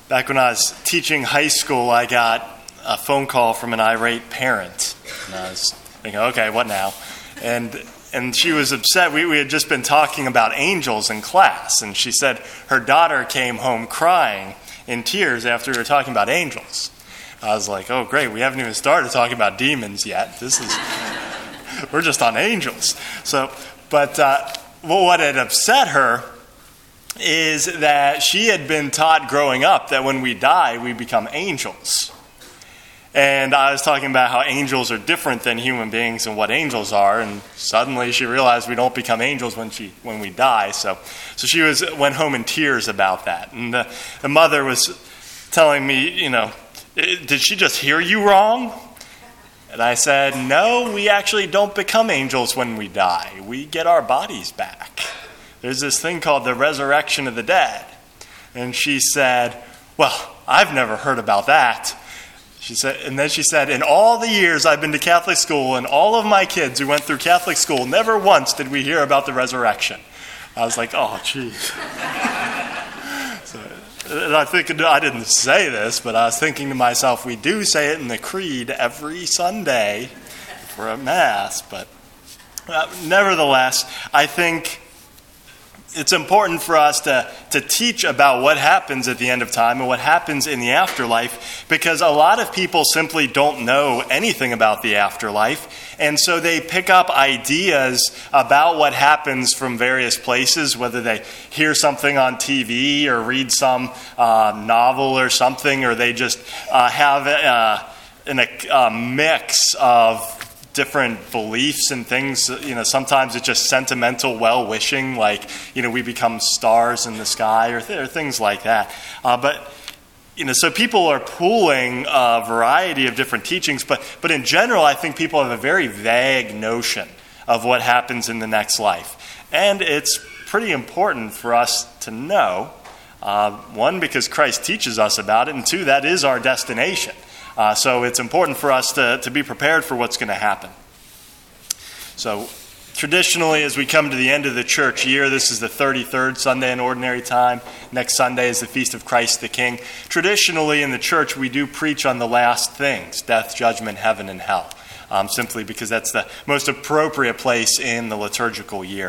Back when I was teaching high school, I got a phone call from an irate parent. And I was thinking, okay, what now? And she was upset. We had just been talking about angels in class, and she said her daughter came home crying in tears after we were talking about angels. I was like, oh, great, we haven't even started talking about demons yet. We're just on angels. But what had upset her is that she had been taught growing up that when we die, we become angels. And I was talking about how angels are different than human beings and what angels are, and suddenly she realized we don't become angels when we die. So she went home in tears about that. And the mother was telling me, did she just hear you wrong? And I said, no, we actually don't become angels when we die. We get our bodies back. There's this thing called the resurrection of the dead. And she said, well, I've never heard about that. And then she said, in all the years I've been to Catholic school and all of my kids who went through Catholic school, never once did we hear about the resurrection. I was like, oh, geez. And I think I didn't say this, but I was thinking to myself, we do say it in the creed every Sunday for a Mass. But nevertheless, I think it's important for us to teach about what happens at the end of time and what happens in the afterlife, because a lot of people simply don't know anything about the afterlife, and so they pick up ideas about what happens from various places, whether they hear something on TV or read some novel or something, or they just have a mix of different beliefs and things. Sometimes it's just sentimental well-wishing, like, we become stars in the sky or things like that. So people are pooling a variety of different teachings, but in general, I think people have a very vague notion of what happens in the next life. And it's pretty important for us to know, one, because Christ teaches us about it, and two, that is our destination. So it's important for us to be prepared for what's going to happen. So traditionally, as we come to the end of the church year, this is the 33rd Sunday in Ordinary Time. Next Sunday is the Feast of Christ the King. Traditionally in the church, we do preach on the last things, death, judgment, heaven, and hell, simply because that's the most appropriate place in the liturgical year.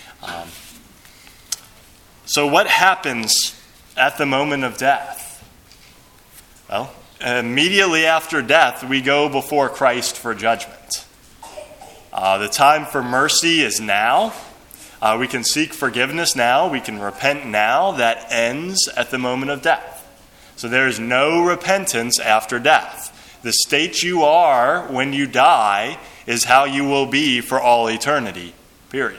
So what happens at the moment of death? Well, immediately after death, we go before Christ for judgment. The time for mercy is now. We can seek forgiveness now. We can repent now. That ends at the moment of death. So there is no repentance after death. The state you are when you die is how you will be for all eternity, period.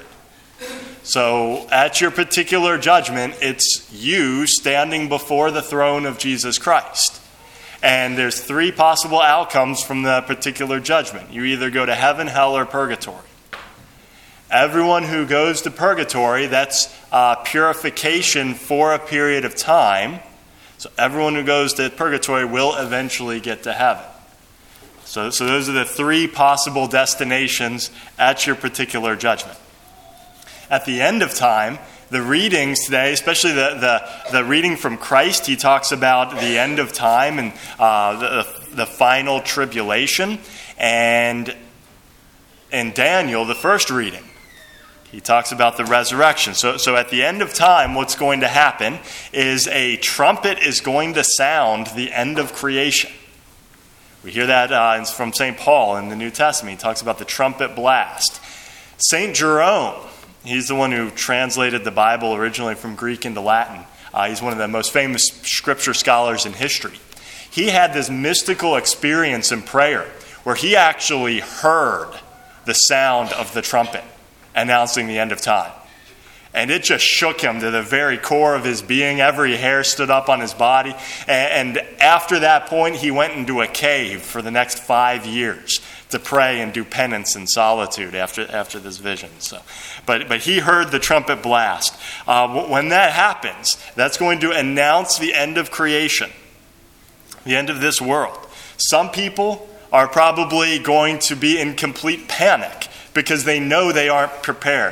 So at your particular judgment, it's you standing before the throne of Jesus Christ. And there's three possible outcomes from the particular judgment. You either go to heaven, hell, or purgatory. Everyone who goes to purgatory, that's purification for a period of time. So everyone who goes to purgatory will eventually get to heaven. So those are the three possible destinations at your particular judgment. At the end of time, the readings today, especially the reading from Christ, he talks about the end of time and the final tribulation. And in Daniel, the first reading, he talks about the resurrection. So at the end of time, what's going to happen is a trumpet is going to sound the end of creation. We hear that from St. Paul in the New Testament. He talks about the trumpet blast. St. Jerome, he's the one who translated the Bible originally from Greek into Latin. He's one of the most famous scripture scholars in history. He had this mystical experience in prayer where he actually heard the sound of the trumpet announcing the end of time. And it just shook him to the very core of his being. Every hair stood up on his body. And after that point, he went into a cave for the next 5 years to pray and do penance in solitude after this vision. But he heard the trumpet blast. When that happens, that's going to announce the end of creation, the end of this world. Some people are probably going to be in complete panic because they know they aren't prepared.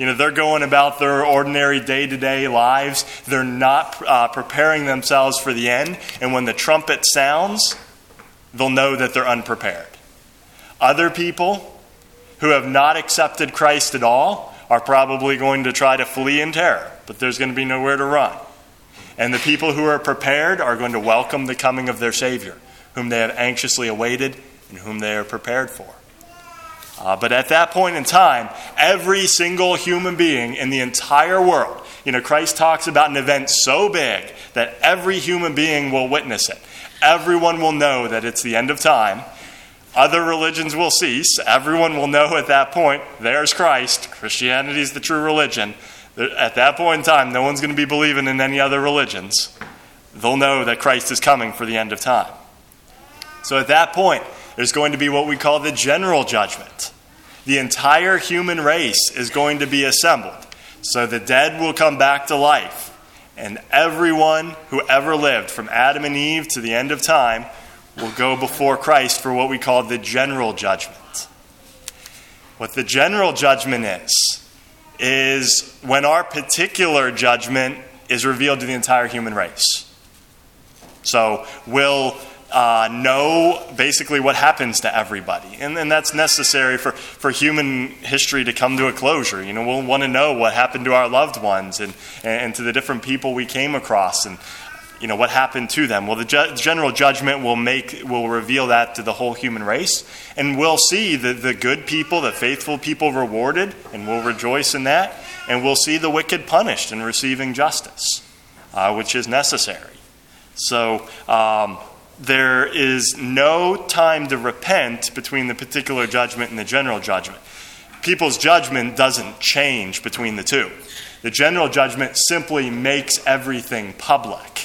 They're going about their ordinary day-to-day lives. They're not preparing themselves for the end. And when the trumpet sounds, they'll know that they're unprepared. Other people who have not accepted Christ at all are probably going to try to flee in terror, but there's going to be nowhere to run. And the people who are prepared are going to welcome the coming of their Savior, whom they have anxiously awaited and whom they are prepared for. But at that point in time, every single human being in the entire world, Christ talks about an event so big that every human being will witness it. Everyone will know that it's the end of time. Other religions will cease. Everyone will know at that point, there's Christ. Christianity is the true religion. At that point in time, no one's going to be believing in any other religions. They'll know that Christ is coming for the end of time. So at that point, there's going to be what we call the general judgment. The entire human race is going to be assembled. So the dead will come back to life. And everyone who ever lived, from Adam and Eve to the end of time, will go before Christ for what we call the general judgment. What the general judgment is when our particular judgment is revealed to the entire human race. So we'll know basically what happens to everybody. And that's necessary for human history to come to a closure. We'll want to know what happened to our loved ones and to the different people we came across and what happened to them. Well, the general judgment will reveal that to the whole human race. And we'll see the good people, the faithful people rewarded, and we'll rejoice in that. And we'll see the wicked punished and receiving justice, which is necessary. So there is no time to repent between the particular judgment and the general judgment. People's judgment doesn't change between the two. The general judgment simply makes everything public.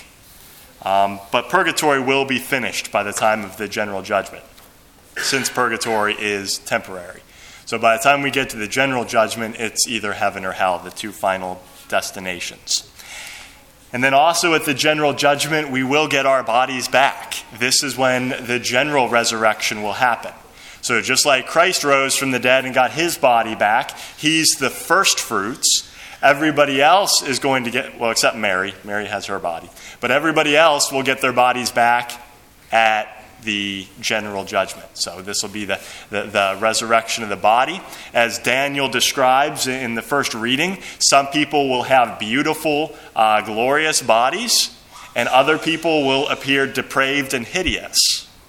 But purgatory will be finished by the time of the general judgment, since purgatory is temporary. So by the time we get to the general judgment, it's either heaven or hell, the two final destinations. And then also at the general judgment, we will get our bodies back. This is when the general resurrection will happen. So just like Christ rose from the dead and got his body back, he's the first fruits. Everybody else is going to get, well, except Mary. Mary has her body. But everybody else will get their bodies back at the general judgment. So this will be the resurrection of the body. As Daniel describes in the first reading, some people will have beautiful, glorious bodies, and other people will appear depraved and hideous.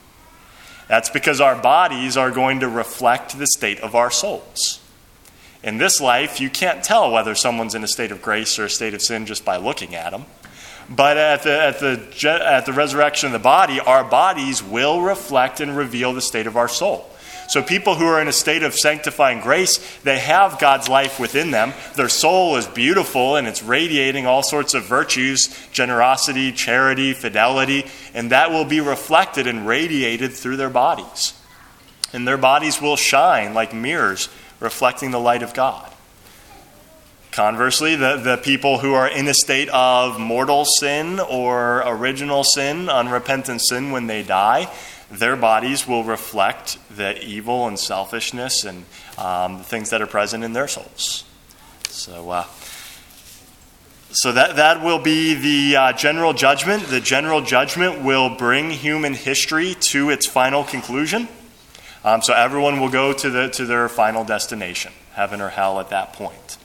That's because our bodies are going to reflect the state of our souls. In this life, you can't tell whether someone's in a state of grace or a state of sin just by looking at them. But at the resurrection of the body, our bodies will reflect and reveal the state of our soul. So people who are in a state of sanctifying grace, they have God's life within them. Their soul is beautiful and it's radiating all sorts of virtues, generosity, charity, fidelity, and that will be reflected and radiated through their bodies. And their bodies will shine like mirrors, reflecting the light of God. Conversely, the people who are in a state of mortal sin or original sin, unrepentant sin when they die, their bodies will reflect the evil and selfishness and the things that are present in their souls. So that will be the general judgment. The general judgment will bring human history to its final conclusion. So everyone will go to their final destination, heaven or hell at that point.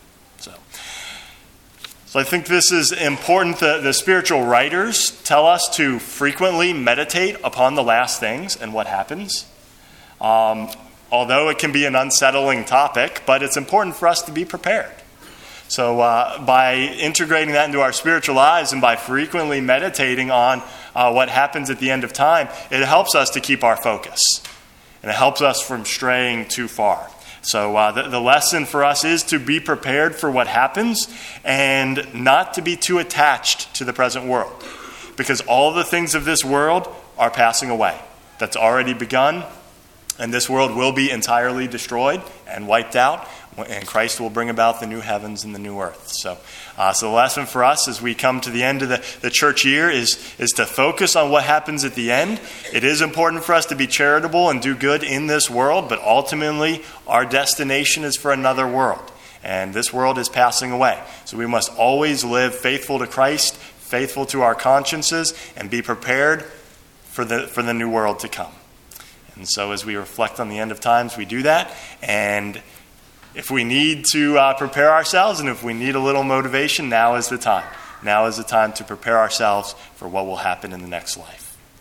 So I think this is important. The spiritual writers tell us to frequently meditate upon the last things and what happens. Although it can be an unsettling topic, but it's important for us to be prepared. So by integrating that into our spiritual lives and by frequently meditating on what happens at the end of time, it helps us to keep our focus. And it helps us from straying too far. So the lesson for us is to be prepared for what happens and not to be too attached to the present world. Because all the things of this world are passing away. That's already begun. And this world will be entirely destroyed and wiped out. And Christ will bring about the new heavens and the new earth. So the lesson for us as we come to the end of the church year is to focus on what happens at the end. It is important for us to be charitable and do good in this world, but ultimately our destination is for another world. and this world is passing away. So we must always live faithful to Christ, faithful to our consciences, and be prepared for the new world to come. And so as we reflect on the end of times, we do that. And if we need to prepare ourselves, and if we need a little motivation, now is the time. Now is the time to prepare ourselves for what will happen in the next life.